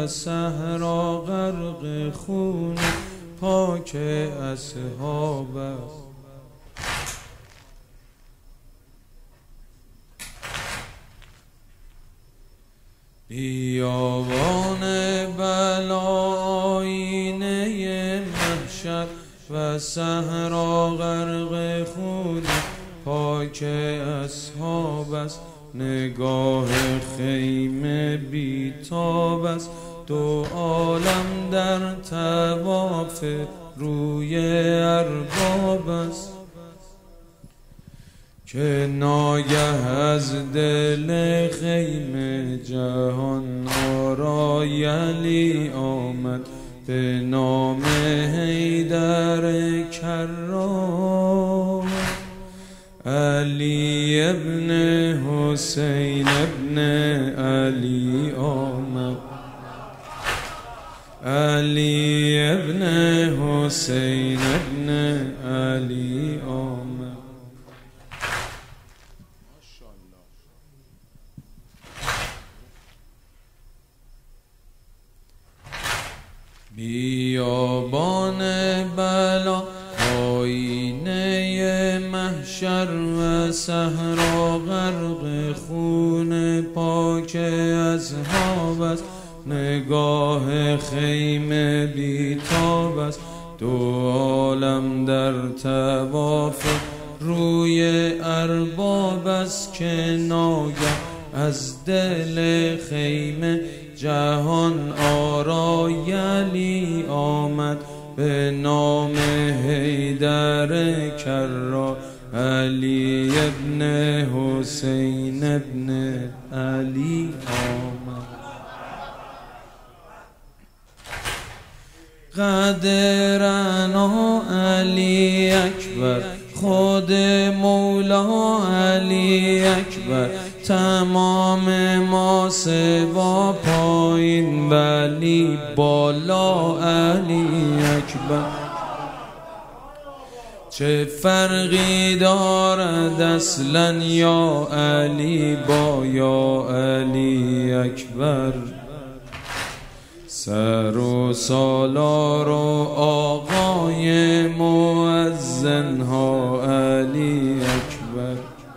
و صحرا غرق خون پاک اصحاب است. بیابان بلا آینه محشر و صحرا غرق خون پاک اصحاب است. نگاه خیمه بیتاب است، دو عالم در طواف روی ارباب است. که ناگه از دل خیمه جهان آرای علی آمد به نام حیدر کرام. علی ابن حسین ابن علی آمد، علی ابن حسین ابن علی آمد. بیابان بلا آینه محشر و صحرا غرق خون پاک اصحاب است. نگاه خیمه بیتاب است، دو عالم در طواف روی ارباب است. که ناگه از دل خیمه جهان آرای علی آمد به نام حیدر کرار. علی ابن حسین ابن علی آمد. قدرنا علی اکبر، خود مولا علی اکبر. تمام ما سوا پایین ولی بالا علی اکبر. چه فرقی دارد اصلا یا علی با یا علی اکبر؟ سر و سالار و آقای مؤذن ها علی اکبر.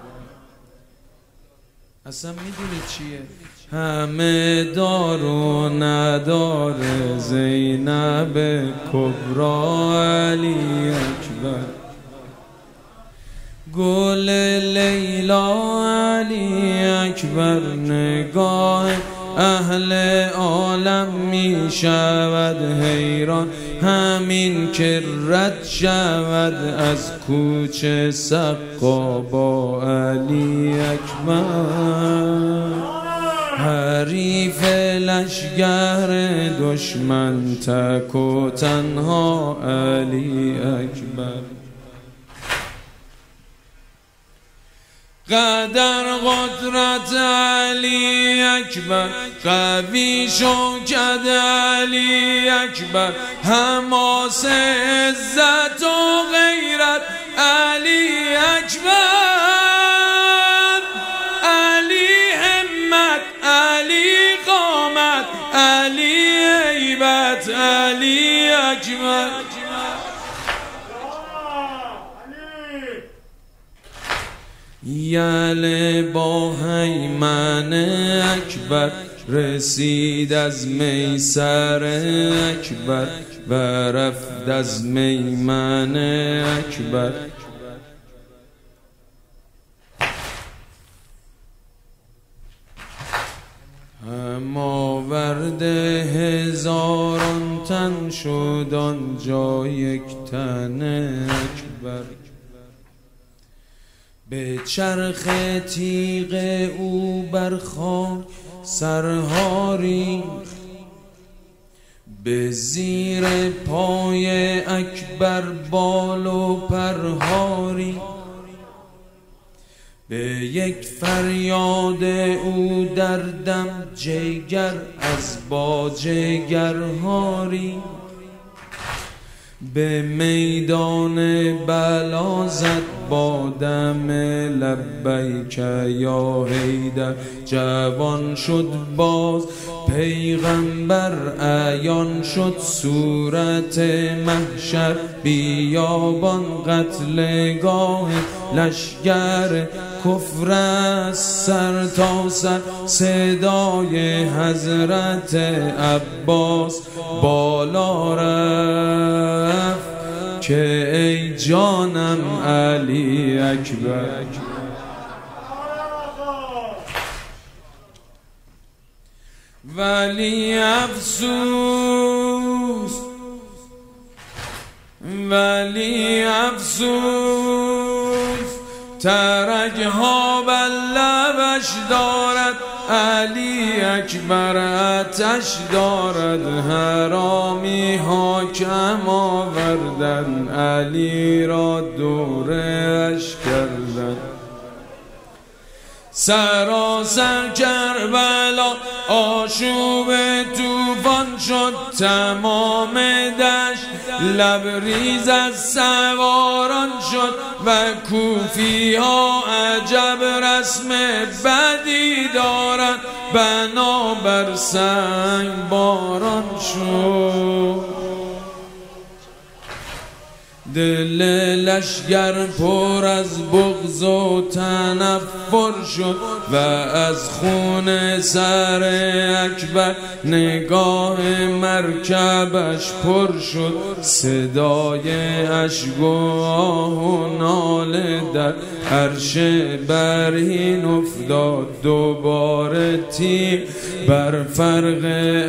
اصلا میدونی چیه؟ همه دار و ندار زینب کبرا علی اکبر. گل لیلا علی اکبر. نگاه اهل عالم می شود حیران، همین که رد شود از کوچه سقا با علی اکبر. حریف لشگر دشمن تک و تنها علی اکبر. قدر قدرت علی اکبر، قوی شوکت علی اکبر. حماس عزت و غیرت علی اکبر. علی همت، علی قامت، علی هیبت علی اکبر. یله با هیمن اکبر رسید از میسر اکبر و رفت از میمن اکبر. هم آورد هزاران تن شد آنجا یک تن اکبر. به چرخ تیغ او بر خاک سرها ریخت، به زیر پای اکبر بال و پرها ریخت. به یک فریاد او در دم جگر از با جگرها ریخت. به میدان بلا زد با دم لبیک یا حیدر جوان شد باز پیغمبر عیان شد صورت محشر بیابان قتلگاه لشگر کفر از سر تا سر صدای حضرت عباس بالا رفت که ای جانم علی اکبر ولی افسوس ترکها بر لبش دارد علی اکبر آتش دارد حرامی ها کم آوردن علی را دورش کردن سراسر کربلا آشوب طوفان شد تمام دشت لبریز از سواران شد و کوفی ها عجب رسم بدی دارند بنابر سنگ باران شد دل لشگر پر از بغض و تنفر شد و از خون سر اکبر نگاه مرکبش پر شد صدای اشک و آه و ناله در عرش برهین افتاد دوباره تیر بر فرق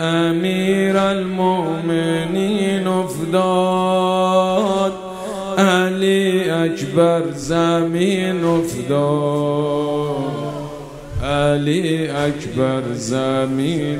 امیرالمؤمنین افتاد علی اکبر زمین افتاد علی اکبر زمین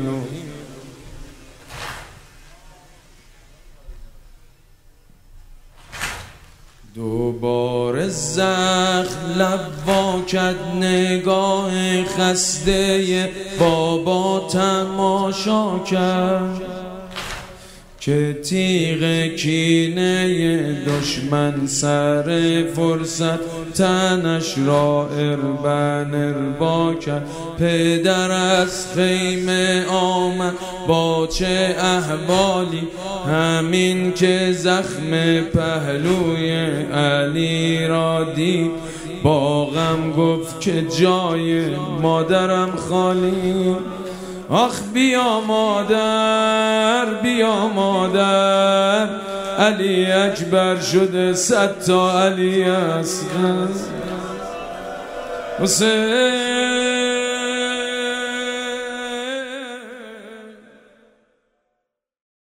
دوباره زخم لب وا کرد نگاه خسته بابا تماشا کرد که تیغ کینه دشمن سر فرصت تنش را اربن اربا کرد پدر از خیمه آمد با چه احوالی همین که زخم پهلوی علی را دید با غم گفت که جای مادرم خالی آخ بیا مادر علی اکبر شده 100 تا علی است حسین